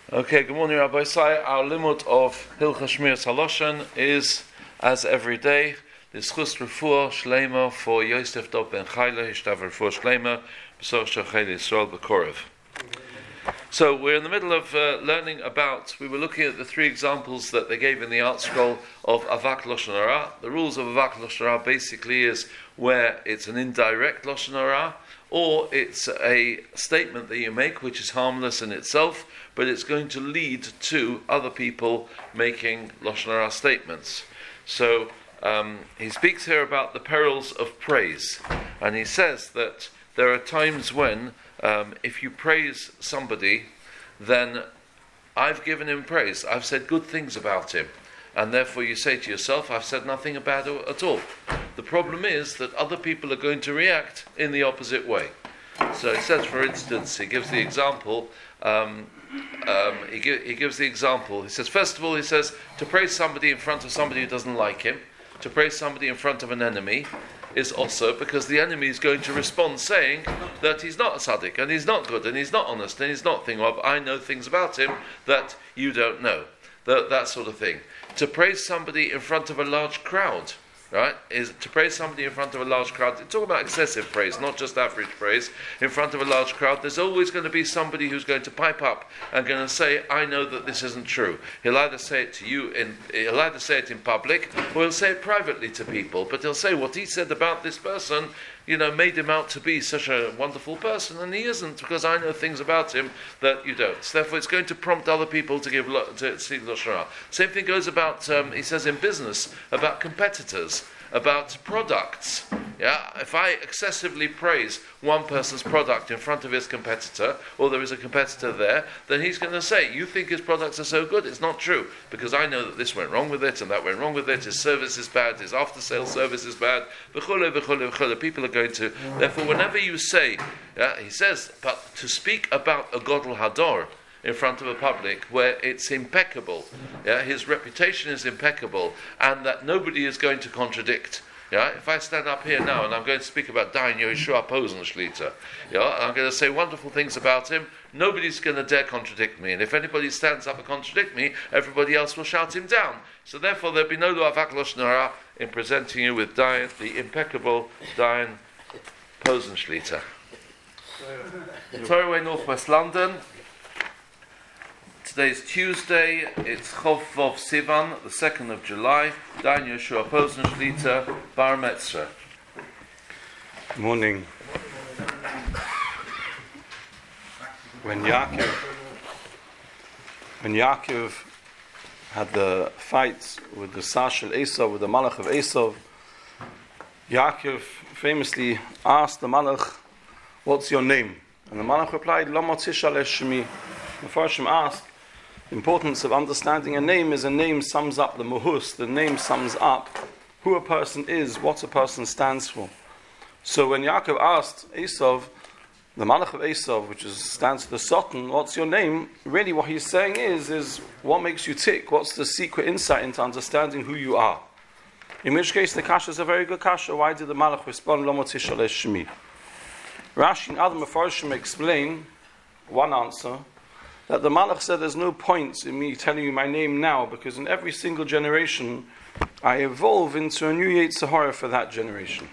Okay, good morning, Rabbi Sai. Our limit of Hilchas Shmiras Haloshen is, as every day, the Schus Refuah Shleima for Yosef Dov Ben Chayla, Hishtav Refuah Shleima, B'Sor Shachel Yisrael B'Korev. So we're in the middle of learning about, we were looking at the three examples that they gave in the art scroll of Avak Lashon Hara. The rules of Avak Lashon Hara basically is where it's an indirect Lashon Hara, or it's a statement that you make which is harmless in itself, but it's going to lead to other people making Lashon Hara statements. So he speaks here about the perils of praise, and he says that there are times when if you praise somebody, then I've given him praise, I've said good things about him, and therefore you say to yourself, I've said nothing bad at all. The problem is that other people are going to react in the opposite way. So it says, for instance, he gives the example, he gives the example, he says, first of all, he says, to praise somebody in front of somebody who doesn't like him, to praise somebody in front of an enemy, is also because the enemy is going to respond saying that he's not a tzaddik, and he's not good, and he's not honest, and he's not thing of, I know things about him that you don't know. That sort of thing. To praise somebody in front of a large crowd, right, is to praise somebody in front of a large crowd. It's all about excessive praise, not just average praise. In front of a large crowd, there's always going to be somebody who's going to pipe up and going to say, I know that this isn't true. He'll either say it to you, he'll either say it in public, or he'll say it privately to people. But he'll say what he said about this person, made him out to be such a wonderful person, and he isn't, because I know things about him that you don't. So therefore, it's going to prompt other people to speak Lashon Hara. Same thing goes about, he says in business, about competitors, about products. Yeah, if I excessively praise one person's product in front of his competitor, or there is a competitor there, then he's going to say, you think his products are so good? It's not true, because I know that this went wrong with it, and that went wrong with it, his service is bad, his after-sales service is bad, v'chule, v'chule, v'chule. People are going to, therefore, whenever you say, he says, but to speak about a Godel Hador in front of a public where it's impeccable, his reputation is impeccable, and that nobody is going to contradict. If I stand up here now and I'm going to speak about Dayan Yehoshua Posenschliter, I'm going to say wonderful things about him, nobody's going to dare contradict me. And if anybody stands up and contradict me, everybody else will shout him down. So therefore there'll be no Avak Lashon Hara in presenting you with Dayan, the impeccable Dayan Posenschliter. Torah Way, Northwest London. Today's Tuesday, it's Chov Vov Sivan, the 2nd of July, Dayan Yehoshua Posenschliter, Bar Metzra. Good morning. When Yaakov had the fight with the Sashel Esav, with the Malach of Esav, Yaakov famously asked the Malach, what's your name? And the Malach replied, Lama Tishal Shmi. The Farshim asked, the importance of understanding a name sums up the muhus, the name sums up who a person is, what a person stands for. So when Yaakov asked Esav, the Malach of Esav, which stands for the Satan, what's your name? Really what he's saying is what makes you tick? What's the secret insight into understanding who you are? In which case the kasha is a very good kasha. Why did the Malach respond, Lo motzi shalesh shmi? Rashi and other Mefarshim explain one answer, that the Malach said there's no point in me telling you my name now, because in every single generation I evolve into a new Yetzer Hara for that generation.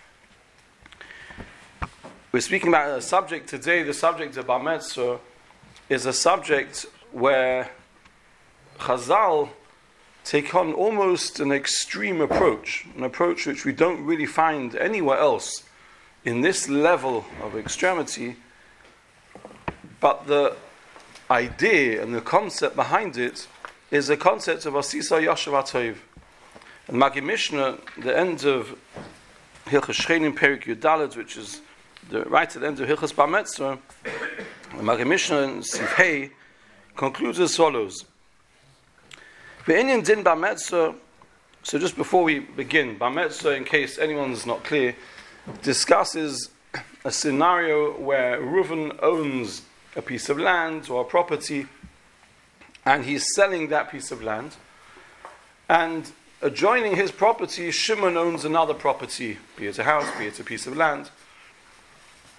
We're speaking about a subject today. The subject of Bar Metzra is a subject where Chazal take on almost an extreme approach, an approach which we don't really find anywhere else in this level of extremity, but the idea and the concept behind it is a concept of Asisa Yashav HaTov. And Magi Mishnah, the end of Hilchas Shchenim Perik Yudalet, which is right at the end of Hilchas Bar Metzra, the Magi Mishnah in Sif Hey concludes as follows. Ve'inyan din Bar Metzra. So just before we begin, Bar Metzra, in case anyone's not clear, discusses a scenario where Reuven owns a piece of land or a property, and he's selling that piece of land, and adjoining his property, Shimon owns another property, be it a house, be it a piece of land,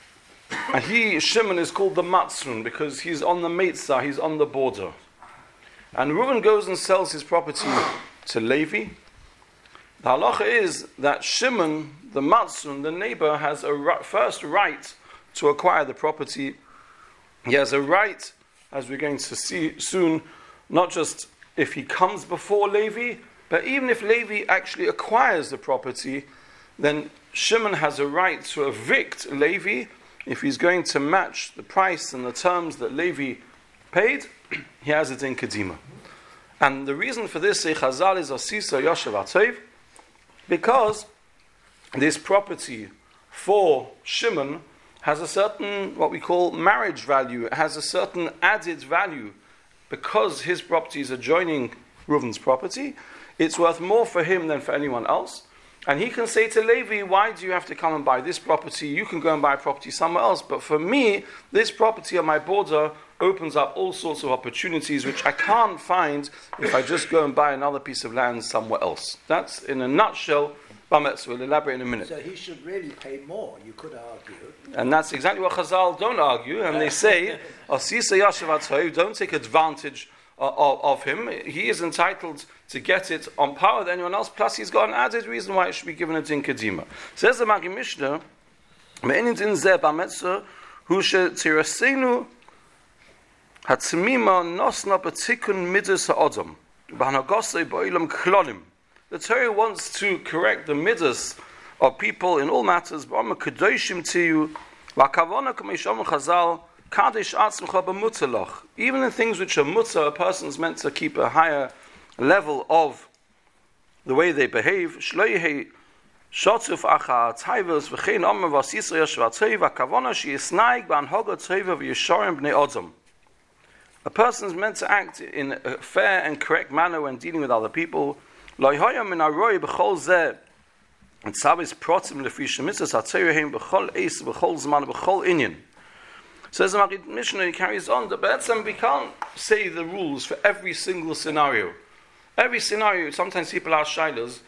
And Shimon is called the Matzun because he's on the Meitzah, he's on the border. And Reuven goes and sells his property to Levi. The halacha is that Shimon, the Matzun, the neighbor, has a first right to acquire the property. He has a right, as we're going to see soon, not just if he comes before Levi, but even if Levi actually acquires the property, then Shimon has a right to evict Levi if he's going to match the price and the terms that Levi paid. He has it in Kedima. And the reason for this, Chazal, is Asisa Yoshev Atov, because this property for Shimon has a certain, what we call marriage value. It has a certain added value. Because his property is adjoining Reuven's property, it's worth more for him than for anyone else. And he can say to Levi, why do you have to come and buy this property? You can go and buy a property somewhere else. But for me, this property on my border opens up all sorts of opportunities which I can't find if I just go and buy another piece of land somewhere else. That's, in a nutshell, Bametz. We'll elaborate in a minute. So he should really pay more, you could argue. And that's exactly what Chazal don't argue. And they say, Asisa Yashav Atov, don't take advantage of him. He is entitled to get it on par with anyone else, plus he's got an added reason why it should be given it in Kedima. Says the Magi Mishnah, Me'enin din zeh b'metzer, hu she'tirasenu hatzmima nosna b'tikun midas ha'odom, b'hanagosei b'olam klonim. The Torah wants to correct the midas of people in all matters, b'ama kedoshim tiyu, v'akavona k'meishom chazal, kadesh atzmcha b'mutzalach. Even in things which are mutzah, a person is meant to keep a higher level of the way they behave. Shloihe shotuf acha tayvos v'chein omer v'asisa yashva tayv v'kavona she'yisnaig b'anhoga tayva v'yesharim b'nei odom. A person is meant to act in a fair and correct manner when dealing with other people. Loihoya min aroi b'chol zeh and tzabis protim lefi shemitzas hatzayrehem b'chol eis b'chol zman b'chol inyan. Says the Magi Mishnah, he carries on, but we can't say the rules for every single scenario. Every scenario, sometimes people ask shilas,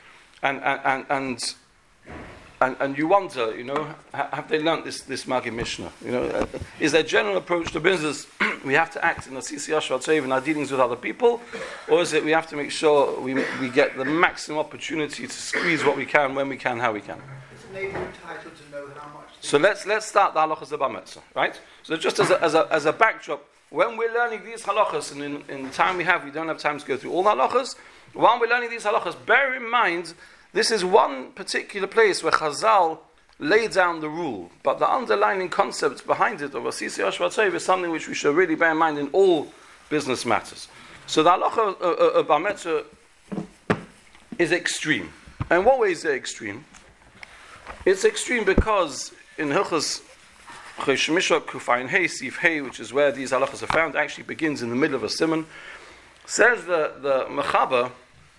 and you wonder, have they learnt this Magi Mishnah? Is their general approach to business, we have to act in the Asisa Yoshev Atov in our dealings with other people, or is it we have to make sure we get the maximum opportunity to squeeze what we can, when we can, how we can? Is a neighbor entitled to know how much? So let's start the halachas of Bametza, right? So just as a backdrop, when we're learning these halachas, and in the time we don't have time to go through all the halachas, while we're learning these halachas, bear in mind, this is one particular place where Chazal laid down the rule, but the underlying concept behind it of Asisa Yoshev Atov is something which we should really bear in mind in all business matters. So the halacha of Bametza is extreme. And what way is it extreme? It's extreme because in Hilchos Cheshmisha Kufayin Hey Sif Hey, which is where these halachas are found, actually begins in the middle of a simon. Says the Mechaber,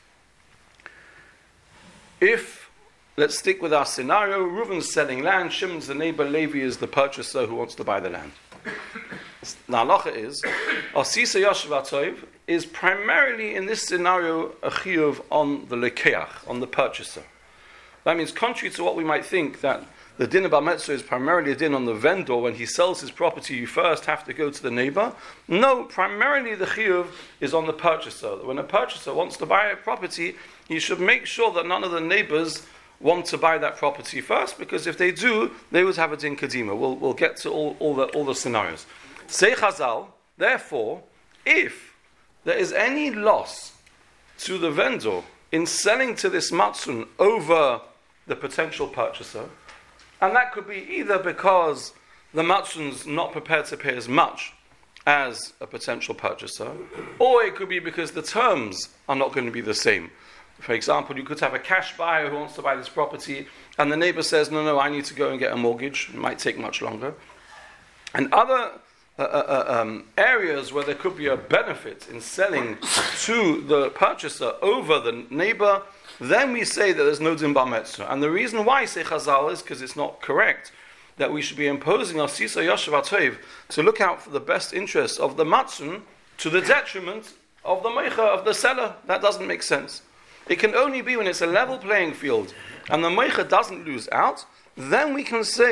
if, let's stick with our scenario, Reuven's selling land, Shimon's the neighbor, Levi is the purchaser who wants to buy the land. The halacha is, Asisa Yoshev Atov is primarily in this scenario a chiyuv on the lekeach, on the purchaser. That means, contrary to what we might think, that the din of Bametza is primarily a din on the vendor. When he sells his property, you first have to go to the neighbor. No, primarily the chiyuv is on the purchaser. When a purchaser wants to buy a property, he should make sure that none of the neighbors want to buy that property first, because if they do, they would have a din kadima. We'll get to all the scenarios. Say Chazal, therefore, if there is any loss to the vendor in selling to this matzun over the potential purchaser, and that could be either because the matzun's not prepared to pay as much as a potential purchaser, or it could be because the terms are not going to be the same. For example, you could have a cash buyer who wants to buy this property, and the neighbor says, no, I need to go and get a mortgage. It might take much longer. And other areas where there could be a benefit in selling to the purchaser over the neighbor, then we say that there's no din bametza. And the reason why, say Chazal, is because it's not correct that we should be imposing Asisa Yoshev Atov to look out for the best interests of the matzun to the detriment of the meicha, of the seller. That doesn't make sense. It can only be when it's a level playing field and the meicha doesn't lose out, then we can say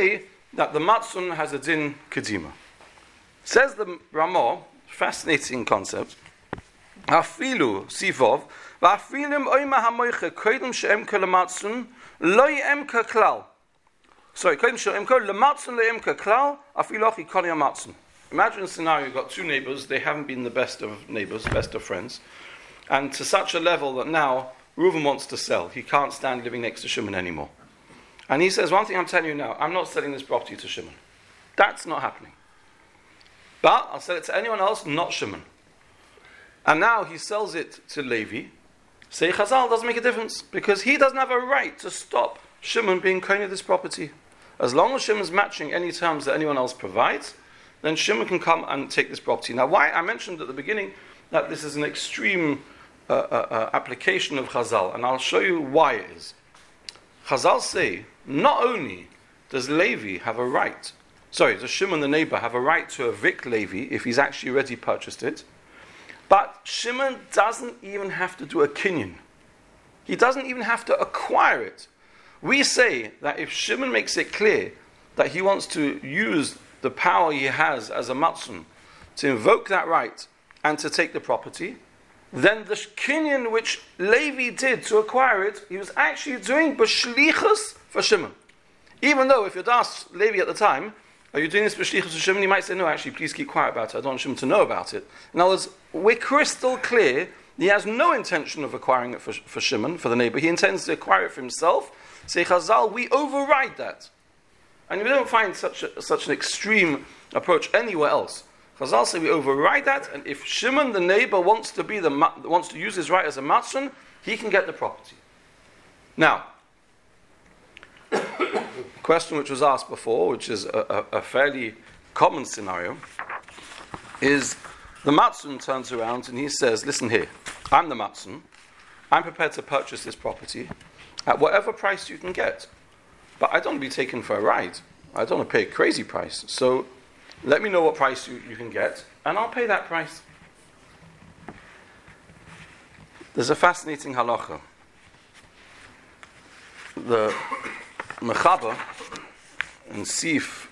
that the matzon has a din kedima. Says the Ramah, fascinating concept. Afilu sivov va'afilim oima hamoiche kodim she'emka lematzon lo yemka klal. Sorry, kodim she'emka lematzon lo yemka klal afilu achi kol yamatzon. Imagine a scenario: you've got two neighbors. They haven't been the best of neighbors, best of friends, and to such a level that now Reuven wants to sell. He can't stand living next to Shimon anymore. And he says, one thing I'm telling you now, I'm not selling this property to Shimon. That's not happening. But I'll sell it to anyone else, not Shimon. And now he sells it to Levi. Say Chazal doesn't make a difference, because he doesn't have a right to stop Shimon being kohen of this property. As long as Shimon's matching any terms that anyone else provides, then Shimon can come and take this property. Now, why I mentioned at the beginning that this is an extreme application of Chazal, and I'll show you why it is. Chazal say, not only does Levi have a right, does Shimon the neighbor have a right to evict Levi if he's actually already purchased it, but Shimon doesn't even have to do a kinyan. He doesn't even have to acquire it. We say that if Shimon makes it clear that he wants to use the power he has as a matzon to invoke that right and to take the property, then the kinyan which Levi did to acquire it, he was actually doing b'shlichus for Shimon. Even though if you'd asked Levi at the time, are you doing this b'shlichus for Shimon? He might say, no, actually, please keep quiet about it. I don't want Shimon to know about it. In other words, we're crystal clear. He has no intention of acquiring it for Shimon, for the neighbor. He intends to acquire it for himself. Say Chazal, we override that. And we don't find such an extreme approach anywhere else. Chazal say we override that, and if Shimon the neighbor wants to use his right as a matzon, he can get the property. Now, a question which was asked before, which is a fairly common scenario, is the matzon turns around and he says, listen here, I'm the matzon, I'm prepared to purchase this property at whatever price you can get. But I don't want to be taken for a ride. I don't want to pay a crazy price. So let me know what price you can get, and I'll pay that price. There's a fascinating halacha. The Mechaber in Sif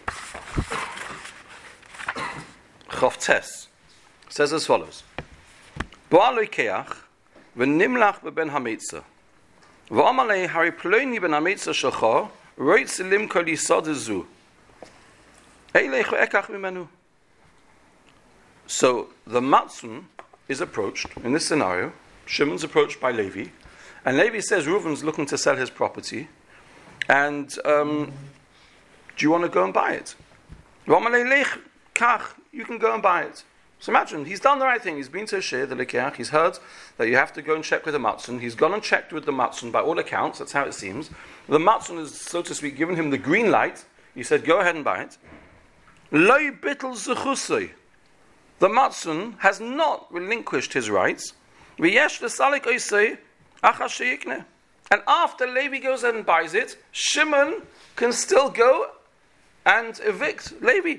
Chavtes says as follows: Bo'al loikeach v'nimlach beben hameitza v'amalei hari ploini ben hameitza shalcha roitz limko lisad zu. So the matzon is approached in this scenario. Shimon's approached by Levi, and Levi says Reuven's looking to sell his property, and do you want to go and buy it? You can go and buy it. So imagine, he's done the right thing. He's been to a shir, the lekeach. He's heard that you have to go and check with the matzon. He's gone and checked with the matzon. By all accounts, that's how it seems. The matzon is, so to speak, given him the green light. He said, go ahead and buy it. Loi bittel zechusoi. The matzon has not relinquished his rights. V'yesh l'salik oisei achas sheyikneh. And after Levi goes ahead and buys it, Shimon can still go and evict Levi.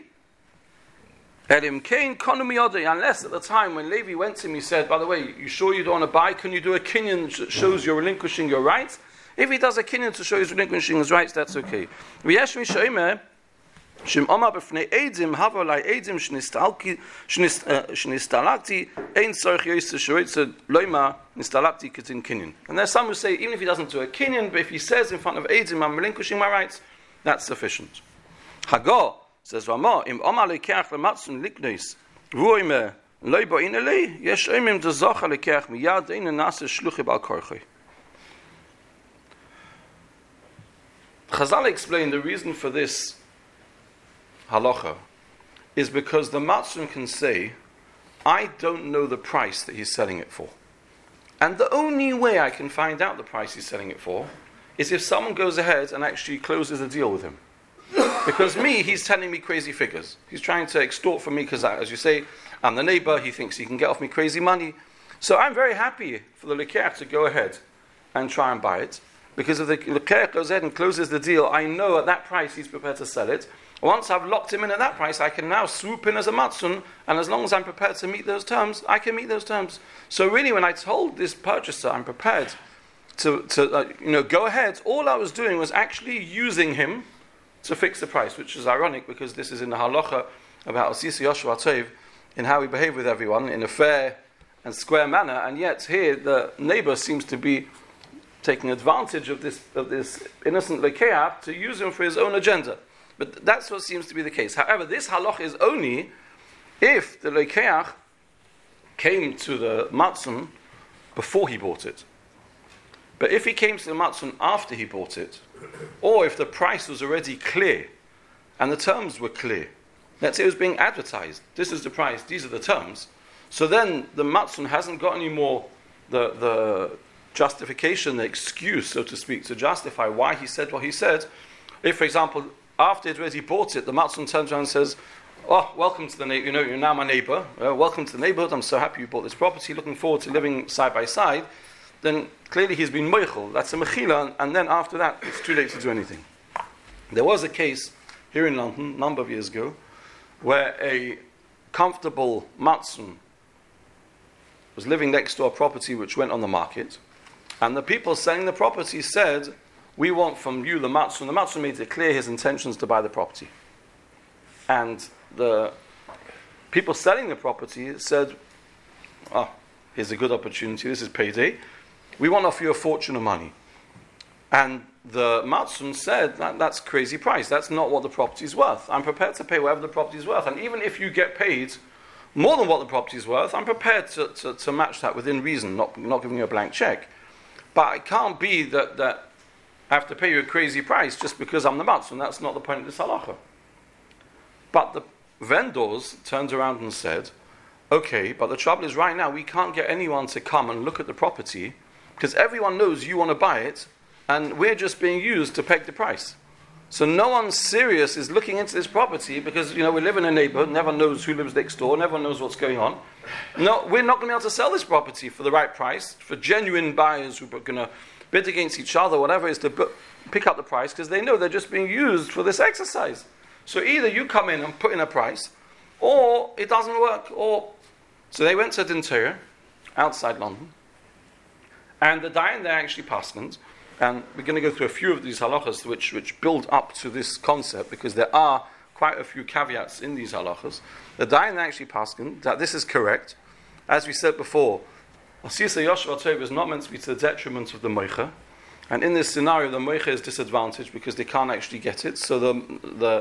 Unless at the time when Levi went to him, he said, by the way, you sure you don't want to buy? Can you do a kinyan that shows you're relinquishing your rights? If he does a kinyan to show he's relinquishing his rights, that's okay. Shim Omar b'fnei Eidim havo lai Eidim shnistalakti ein tzarich yoyse shoytze loima nistalakti ketin kinyan. And there's some who say even if he doesn't do a kinyan, but if he says in front of Eidim, I'm relinquishing my rights, that's sufficient. Hago says Ramah, im Omar lekeach lematzon liknois v'oime loy bo'in elei yesh oimim dezocha lekeach miyad ein nase shluchi bal korchoi. Chazal explained the reason for this halacha is because the matzon can say, I don't know the price that he's selling it for. And the only way I can find out the price he's selling it for is if someone goes ahead and actually closes a deal with him. Because he's telling me crazy figures. He's trying to extort from me because, as you say, I'm the neighbor, he thinks he can get off me crazy money. So I'm very happy for the lekeach to go ahead and try and buy it. Because if the lekeach goes ahead and closes the deal, I know at that price he's prepared to sell it. Once I've locked him in at that price, I can now swoop in as a matzon, and as long as I'm prepared to meet those terms, I can meet those terms. So really, when I told this purchaser I'm prepared to go ahead, all I was doing was actually using him to fix the price, which is ironic because this is in the halacha about Asisi Yoshua Tov, in how we behave with everyone in a fair and square manner, and yet here the neighbor seems to be taking advantage of this innocent lekeach to use him for his own agenda. But that's what seems to be the case. However, this halacha is only if the lekeach came to the matzon before he bought it. But if he came to the matzon after he bought it, or if the price was already clear and the terms were clear, let's say it was being advertised, this is the price, these are the terms, so then the matzon hasn't got any more the justification, the excuse, so to speak, to justify why he said what he said. If, for example, after he'd already bought it, the matzon turns around and says, "Oh, welcome to the neighbor. You're now my neighbor. Welcome to the neighborhood. I'm so happy you bought this property. Looking forward to living side by side." Then clearly he's been meichel. That's a mechila, and then after that, it's too late to do anything. There was a case here in London a number of years ago where a comfortable matzon was living next to a property which went on the market, and the people selling the property said, "We want from you the matzon." The matzon made it clear his intentions to buy the property. And the people selling the property said, "Oh, here's a good opportunity, this is payday. We want to offer you a fortune of money." And the matzon said, that's crazy price. That's not what the property is worth. I'm prepared to pay whatever the property is worth. And even if you get paid more than what the property is worth, I'm prepared to match that within reason, not giving you a blank check. But it can't be that I have to pay you a crazy price just because I'm the matzon. That's not the point of this halacha. But the vendors turned around and said, "Okay, but the trouble is right now we can't get anyone to come and look at the property because everyone knows you want to buy it and we're just being used to peg the price. So no one serious is looking into this property because, we live in a neighborhood, never knows who lives next door, never knows what's going on. No, we're not going to be able to sell this property for the right price, for genuine buyers who are going to bid against each other, whatever it is, to pick up the price because they know they're just being used for this exercise. So either you come in and put in a price, or it doesn't work." So they went to Din Torah, outside London, and the dayan there actually paskened, and we're going to go through a few of these halachas which build up to this concept, because there are quite a few caveats in these halachas. The dayan there actually paskened that this is correct. As we said before, Asisa Yoshua Tov is not meant to be to the detriment of the moicha, and in this scenario the moicha is disadvantaged because they can't actually get it, so the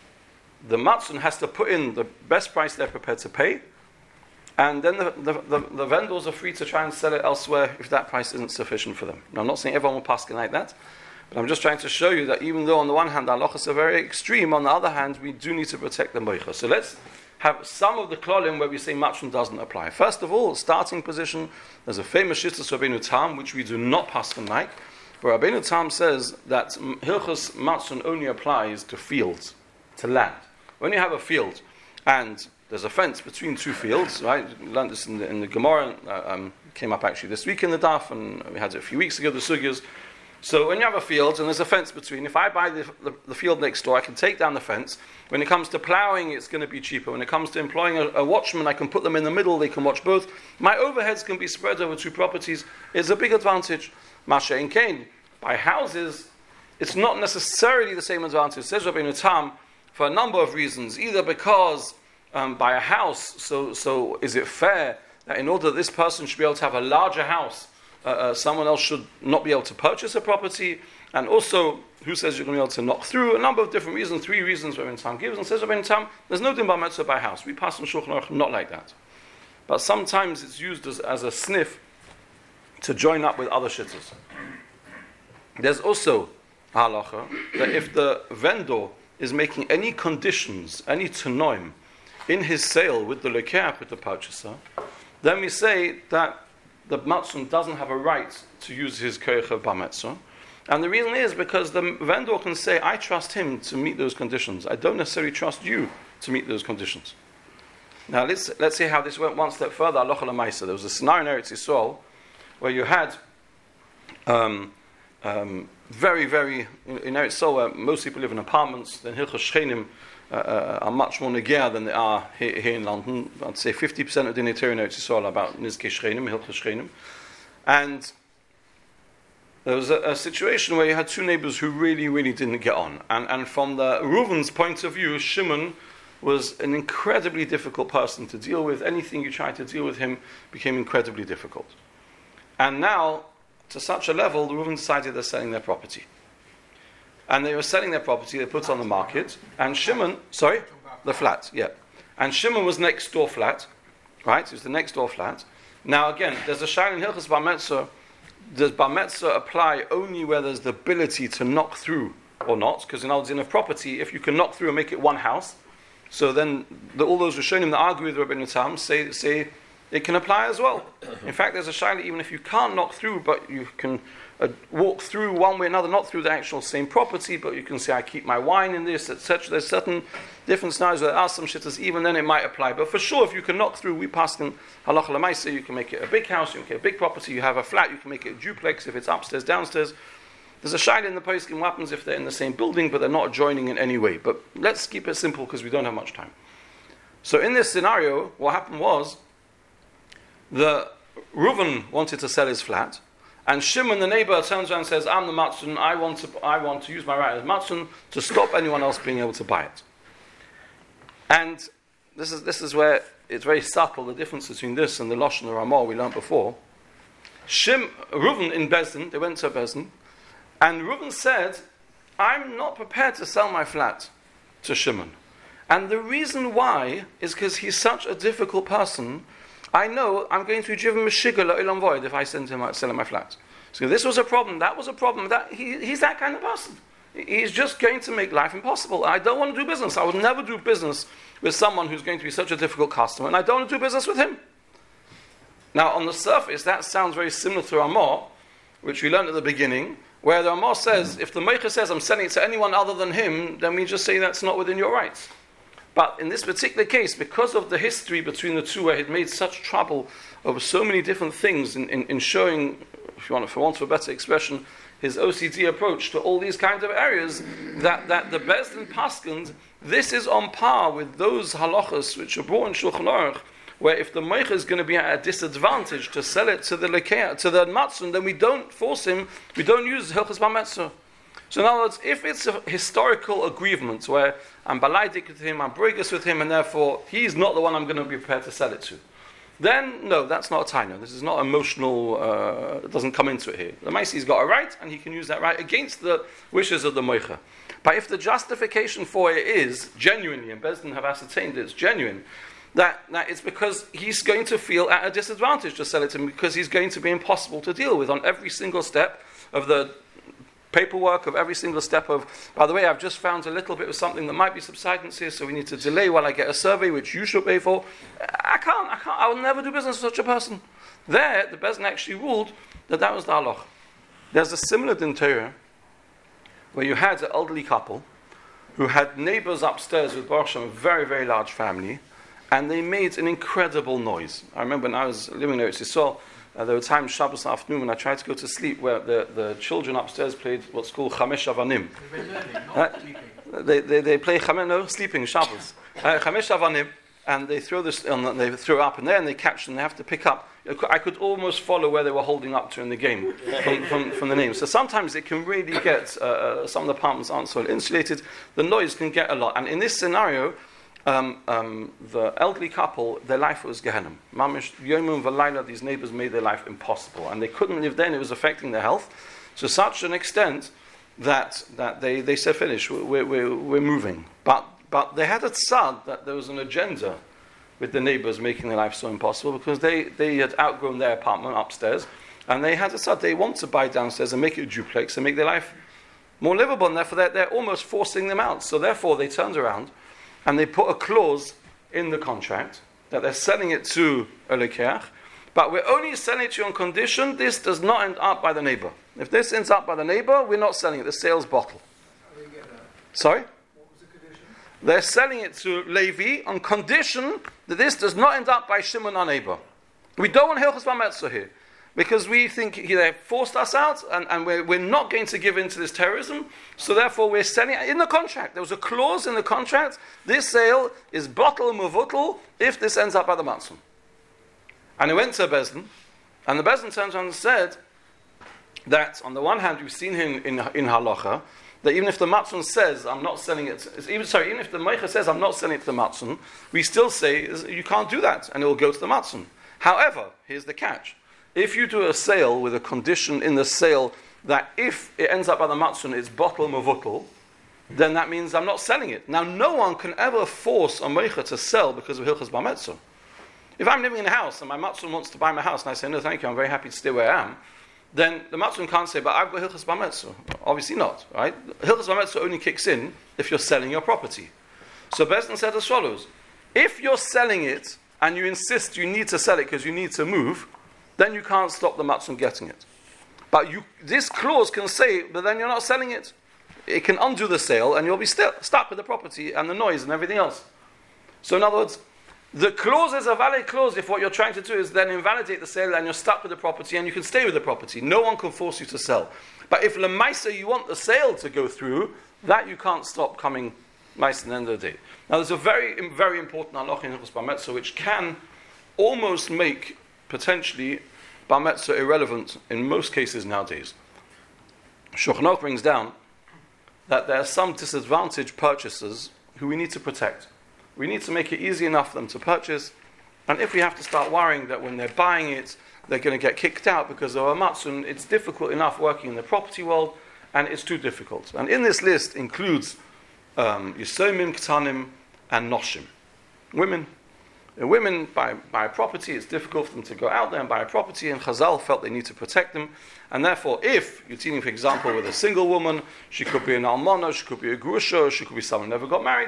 matzon has to put in the best price they're prepared to pay, and then the vendors are free to try and sell it elsewhere if that price isn't sufficient for them. Now, I'm not saying everyone will paskin like that, but I'm just trying to show you that even though on the one hand the halachas are very extreme, on the other hand we do need to protect the moicha. So let's have some of the klolim where we say matzon doesn't apply. First of all, starting position, there's a famous shittas Rabbeinu Tam which we do not paskin like, where Rabbeinu Tam says that hilchos matzon only applies to fields, to land. When you have a field and there's a fence between two fields, right? We learned this in the Gemara, came up actually this week in the Daf, and we had it a few weeks ago, the Sugyas. So when you have a field and there's a fence between, if I buy the field next door, I can take down the fence. When it comes to ploughing, it's going to be cheaper. When it comes to employing a watchman, I can put them in the middle, they can watch both. My overheads can be spread over two properties. It's a big advantage. Masha in Kain. By houses, it's not necessarily the same advantage. Says Rabbeinu Tam, for a number of reasons. Either because by a house, so is it fair that in order that this person should be able to have a larger house, someone else should not be able to purchase a property? And also, who says you're going to be able to knock through? A number of different reasons, 3 reasons Rabbeinu Tam gives, and says Rabbeinu Tam, there's no din bar mitzvah by house. We pass on Shulchan Aruch not like that. But sometimes it's used as a sniff to join up with other shittas. There's also a halacha that if the vendor is making any conditions, any tanoim, in his sale with the lekeach, with the purchaser, then we say that the matzon doesn't have a right to use his koyach of bar mitzvah. And the reason is because the vendor can say, I trust him to meet those conditions. I don't necessarily trust you to meet those conditions. Now let's see how this went one step further. Halacha l'maisa. There was a scenario in Eretz Yisrael where you had very, very, in Eretz Yisrael where most people live in apartments, then hilchos shchenim are much more negea than they are here in London. I'd say 50% of the Dinei Torah in Eretz Yisrael are about nizkei shchenim, hilchos shchenim. And there was a situation where you had two neighbors who really, really didn't get on. And from the Reuven's point of view, Shimon was an incredibly difficult person to deal with. Anything you tried to deal with him became incredibly difficult. And now, to such a level, the Reuven decided they're selling their property. And they were selling their property, they put it on the market, and Shimon, the flat, yeah. And Shimon was next door flat, right? It was the next door flat. Now again, there's a shayla in Hilchos Bar Metzor. Does Bar Metzor apply only where there's the ability to knock through or not? Because in a property, if you can knock through and make it one house, so then all those Rishonim that argue with Rabbeinu Tam say it can apply as well. In fact, there's a shayla even if you can't knock through, but you can walk through one way or another, not through the actual same property, but you can say, I keep my wine in this, etc. There's certain different scenarios where there are some shittas, even then it might apply. But for sure, if you can knock through, we pass in halacha l'maisa, you can make it a big house, you can make it a big property, you have a flat, you can make it a duplex if it's upstairs, downstairs. There's a shayla in the poskim what happens if they're in the same building, but they're not adjoining in any way. But let's keep it simple because we don't have much time. So in this scenario, what happened was, the Reuven wanted to sell his flat, and Shimon, the neighbor, turns around and says, I'm the matzon, I want to use my right as matzon to stop anyone else being able to buy it. And this is where it's very subtle, the difference between this and the Lashon Ramah we learned before. Reuven in Bezdin, they went to Bezdin, and Reuven said, I'm not prepared to sell my flat to Shimon. And the reason why is because he's such a difficult person. I know I'm going to give him a shigur la'olam void if I send him out selling my flat. So this was a problem, that was a problem. He's that kind of person. He's just going to make life impossible. I don't want to do business. I would never do business with someone who's going to be such a difficult customer, and I don't want to do business with him. Now, on the surface, that sounds very similar to Ramah, which we learned at the beginning, where the Ramah says, if the Meicher says, I'm selling it to anyone other than him, then we just say that's not within your rights. But in this particular case, because of the history between the two, where he'd made such trouble over so many different things in showing, if you want, for want of a better expression, his OCD approach to all these kinds of areas, that the Bezdin Paskins, this is on par with those halachas which are brought in Shulchan Aruch, where if the Meicher is going to be at a disadvantage to sell it to the Lekeah, to the Matzon, then we don't force him, we don't use Hilchos Bar Metzor. So in other words, if it's a historical aggrievement where I'm balaydik with him, I'm brigus with him, and therefore he's not the one I'm going to be prepared to sell it to, then no, that's not a taina. This is not emotional, it doesn't come into it here. The Maisi's got a right, and he can use that right against the wishes of the Moicha. But if the justification for it is genuinely, and Bezdin have ascertained it's genuine, that it's because he's going to feel at a disadvantage to sell it to him, because he's going to be impossible to deal with on every single step of the paperwork, of every single step of, by the way, I've just found a little bit of something that might be subsidence here, so we need to delay while I get a survey, which you should pay for. I can't, I will never do business with such a person. There, the Bezdin actually ruled that was the halach. There's a similar din Torah, where you had an elderly couple, who had neighbors upstairs with Baruch Hashem, a very, very large family, and they made an incredible noise. I remember when I was living there, there were times Shabbos afternoon when I tried to go to sleep where the children upstairs played what's called Chamesh Avanim. They play sleeping Shabbos. Chamesh Avanim, and they throw up in there and they catch them. They have to pick up. I could almost follow where they were holding up to in the game from the names. So sometimes it can really get, some of the apartments aren't so insulated, the noise can get a lot. And in this scenario, the elderly couple, their life was Gehenna. Mamish, Yomim V'Layla, these neighbors made their life impossible. And they couldn't live there, and it was affecting their health to such an extent that they said, finish, we're moving. But they had a tzad that there was an agenda with the neighbors making their life so impossible, because they had outgrown their apartment upstairs, and they had a tzad, they want to buy downstairs and make it a duplex and make their life more livable, and therefore they're almost forcing them out. So therefore they turned around and they put a clause in the contract that they're selling it to a lekeach, but we're only selling it to you on condition this does not end up by the neighbor. If this ends up by the neighbor, we're not selling it. The sales bottle. Sorry? What was the condition? They're selling it to Levi on condition that this does not end up by Shimon, our neighbor. We don't want Hilchos Bar Metzor here, because we think they forced us out, and we're not going to give in to this terrorism, so therefore we're selling it in the contract. There was a clause in the contract, this sale is bottle muvutal if this ends up by the matzon. And it went to Bezdin, and the Bezdin turned around and said, that on the one hand we've seen in halacha that even if the matzon says I'm not selling it, even if the meicher says I'm not selling it to the matzon, we still say you can't do that, and it will go to the matzon. However, here's the catch: if you do a sale with a condition in the sale that if it ends up by the matzon it's bottle mavutal, then that means I'm not selling it. Now, no one can ever force a meicher to sell because of hilchas bar mitzvah. If I'm living in a house and my matzon wants to buy my house and I say no, thank you, I'm very happy to stay where I am, then the matzon can't say, but I've got hilchas bar mitzvah. Obviously not, right? Hilchas bar mitzvah only kicks in if you're selling your property. So Besdin said as follows: if you're selling it and you insist you need to sell it because you need to move, then you can't stop the matzon getting it. But this clause can say, but then you're not selling it. It can undo the sale and you'll be stuck with the property and the noise and everything else. So in other words, the clause is a valid clause if what you're trying to do is then invalidate the sale and you're stuck with the property and you can stay with the property. No one can force you to sell. But if lemaisa you want the sale to go through, that you can't stop coming maisa at the end of the day. Now there's a very, very important halacha in hilchos bar mitzvah which can almost make potentially bar mitzvah irrelevant in most cases nowadays. Shulchan Aruch brings down that there are some disadvantaged purchasers who we need to protect. We need to make it easy enough for them to purchase, and if we have to start worrying that when they're buying it, they're going to get kicked out because of a matzon, it's difficult enough working in the property world, and it's too difficult. And in this list includes Yisomim, Ktanim, and Noshim. Women. Women buy a property, it's difficult for them to go out there and buy a property, and Chazal felt they need to protect them. And therefore, if you're dealing, for example, with a single woman, she could be an almana, she could be a grusha, she could be someone who never got married,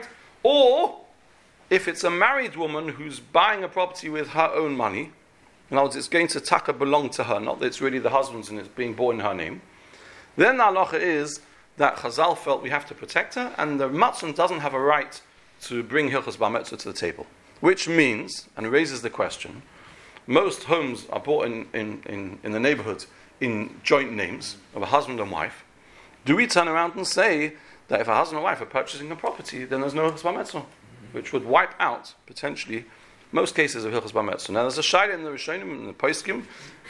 or if it's a married woman who's buying a property with her own money, in other words, it's going to taka belong to her, not that it's really the husband's and it's being bought in her name, then the halacha is that Chazal felt we have to protect her, and the matzon doesn't have a right to bring hilchos bar mitzvah to the table. Which means, and raises the question, most homes are bought in the neighborhood in joint names of a husband and wife. Do we turn around and say that if a husband and wife are purchasing a property, then there's no hilchos bar mitzvah, which would wipe out, potentially, most cases of hilchos bar mitzvah? Now there's a shayla in the Rishonim, in the Poskim.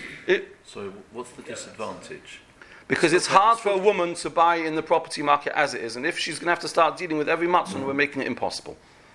So what's the disadvantage? Because it's hard for a woman to buy in the property market as it is, and if she's going to have to start dealing with every matzon, we're making it impossible.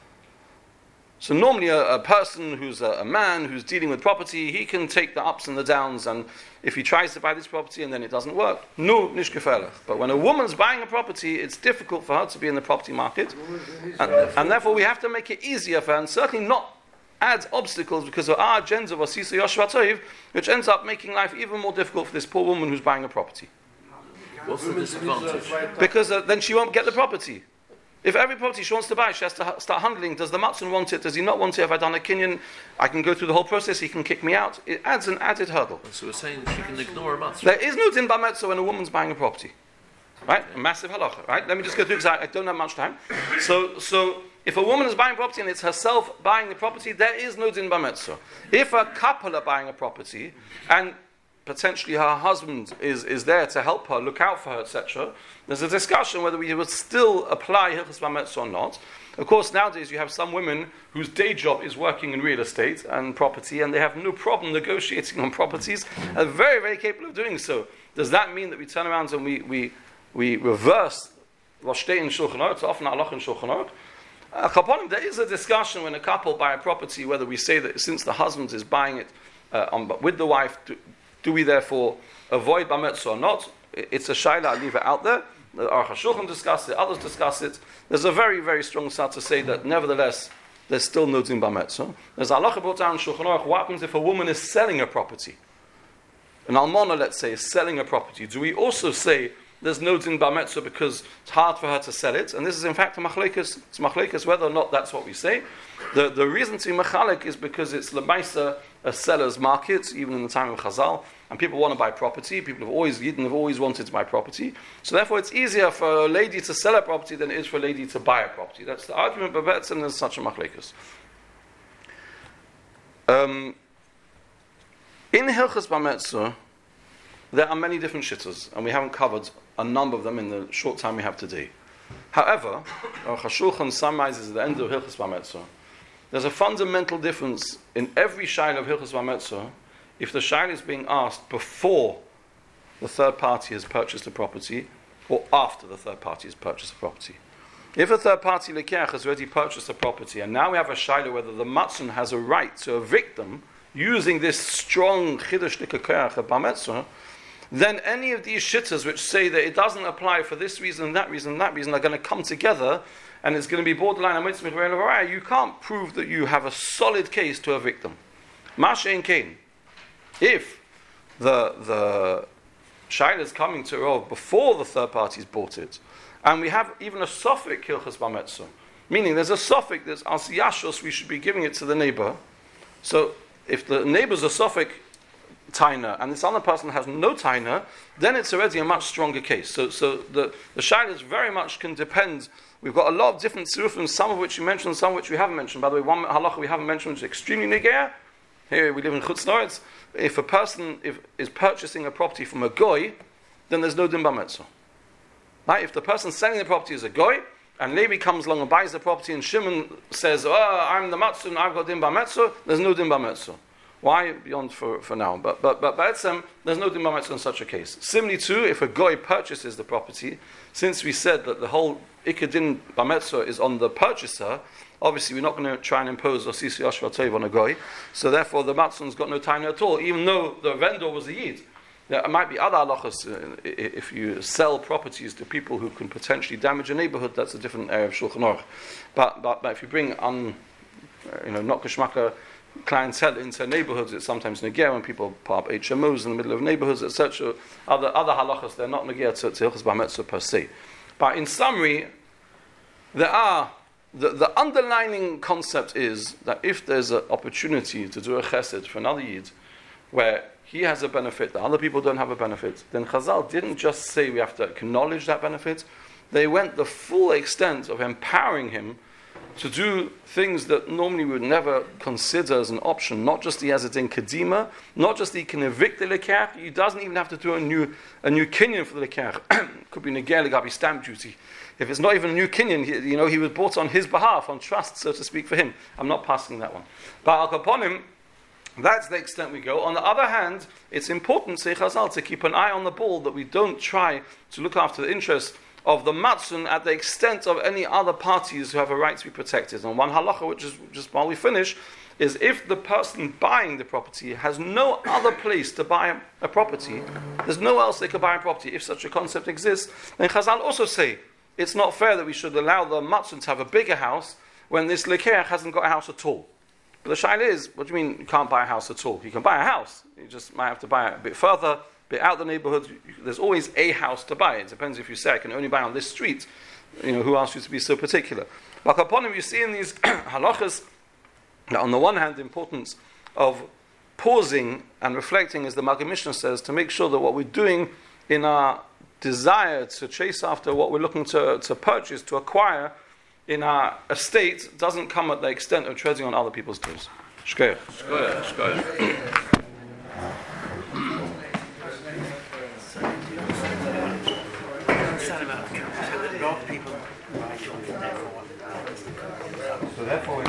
So normally a person who's a man who's dealing with property, he can take the ups and the downs, and if he tries to buy this property and then it doesn't work, no, nish gefährlich. But when a woman's buying a property, it's difficult for her to be in the property market, and therefore we have to make it easier for her, and certainly not add obstacles because of our agenda of Asisa Yoshua Toiv, which ends up making life even more difficult for this poor woman who's buying a property. What's the disadvantage? Because then she won't get the property. If every property she wants to buy, she has to start handling. Does the matzon want it? Does he not want it? Have I done a kinyan? I can go through the whole process. He can kick me out. It adds an added hurdle. So we're saying she can ignore a matzon. There is no din bar mitzvah when a woman's buying a property, right? A massive halacha, right? Let me just go through because I don't have much time. So if a woman is buying property and it's herself buying the property, there is no din bar mitzvah. If a couple are buying a property and potentially her husband is there to help her, look out for her, etc., there's a discussion whether we would still apply hilchos bar mitzvah or not. Of course, nowadays you have some women whose day job is working in real estate and property, and they have no problem negotiating on properties, and are very, very capable of doing so. Does that mean that we turn around and we reverse what's in Shulchan Aruch, so often halacha in Shulchan Aruch? There is a discussion when a couple buy a property, whether we say that since the husband is buying it with the wife, do we therefore avoid bar mitzvah or not? It's a shayla, I'll leave it out there. The Aruch HaShulchan discuss it, others discuss it. There's a very, very strong side to say that nevertheless, there's still no din bar mitzvah. There's halacha brought down in Shulchan Aruch. What happens if a woman is selling a property? An almana, let's say, is selling a property. Do we also say there's no din bar mitzvah because it's hard for her to sell it? And this is in fact a machlekes. It's machlekes whether or not that's what we say. The reason to be machalek is because it's lemaisa a seller's market, even in the time of Chazal, and people want to buy property. Yidden have always wanted to buy property. So therefore, it's easier for a lady to sell a property than it is for a lady to buy a property. That's the argument. But betzim there's such a machlekes. In hilchos bar mitzvah, there are many different shittas, and we haven't covered a number of them in the short time we have today. However, Aruch HaShulchan summarizes at the end of hilchos bar mitzvah, there's a fundamental difference in every shayla of hilchos bar mitzvah. If the shayla is being asked before the third party has purchased the property, or after the third party has purchased the property. If a third party lekeach has already purchased the property, and now we have a shaila whether the matzon has a right to evict them using this strong chiddush lekeach of bar mitzvah, then any of these shittas which say that it doesn't apply for this reason, that reason, that reason, are going to come together, and it's going to be borderline a mitzvah. You can't prove that you have a solid case to evict them. Mashen kain. If the shaila is coming to Rov before the third party's bought it, and we have even a suffix hilchas bar mitzvah, meaning there's a suffix, there's as yashos, we should be giving it to the neighbor. So if the neighbor's a suffix taina and this other person has no taina, then it's already a much stronger case. So the shaila very much can depend. We've got a lot of different tzirufim, some of which you mentioned, some of which we haven't mentioned. By the way, one halacha we haven't mentioned which is extremely negea. Here we live in Chutz Noretz. If a person is purchasing a property from a goy, then there's no din bar mitzvah. Right? If the person selling the property is a goy, and Levi comes along and buys the property, and Shimon says, "Oh, I'm the matzon, I've got din bar mitzvah," there's no din bar mitzvah. Why? Beyond for now. But there's no din bar mitzvah in such a case. Similarly too, if a goy purchases the property, since we said that the whole ikar din bar mitzvah is on the purchaser, obviously we're not going to try and impose osisi yashva tov on a goy, so therefore the matzon's got no time at all, even though the vendor was a yid. There might be other halachas. If you sell properties to people who can potentially damage a neighborhood, that's a different area of Shulchan Aruch. But if you bring not geschmacka clientele into neighborhoods, it's sometimes negea when people put up HMOs in the middle of neighborhoods, etc. Other halachas, they're not negea to hilchas bar mitzvah per se. But in summary, there are the underlining concept is that if there's an opportunity to do a chesed for another yid, where he has a benefit that other people don't have a benefit, then Chazal didn't just say we have to acknowledge that benefit. They went the full extent of empowering him to do things that normally we would never consider as an option. Not just he has a din kedima, not just he can evict the lekeach, he doesn't even have to do a new kinyan for the lekeach. Could be negel legabi stamp duty. If it's not even a new kinyan, he was bought on his behalf, on trust, so to speak, for him. I'm not passing that one. But al kaponim, that's the extent we go. On the other hand, it's important, say Chazal, to keep an eye on the ball, that we don't try to look after the interests of the matzon at the extent of any other parties who have a right to be protected. And one halacha, which is just while we finish, is if the person buying the property has no other place to buy a property, there's nowhere else they could buy a property, if such a concept exists, then Chazal also say it's not fair that we should allow the matzon to have a bigger house when this lekeach hasn't got a house at all. But the shaila is, what do you mean you can't buy a house at all? You can buy a house. You just might have to buy it a bit further, a bit out the neighborhood. There's always a house to buy. It depends if you say I can only buy on this street. Who asked you to be so particular? But upon him, you see in these halachas, that on the one hand, the importance of pausing and reflecting, as the Maggid Mishnah says, to make sure that what we're doing in our desire to chase after what we're looking to purchase, to acquire, in our estate doesn't come at the extent of treading on other people's toes. Shkoyach. So therefore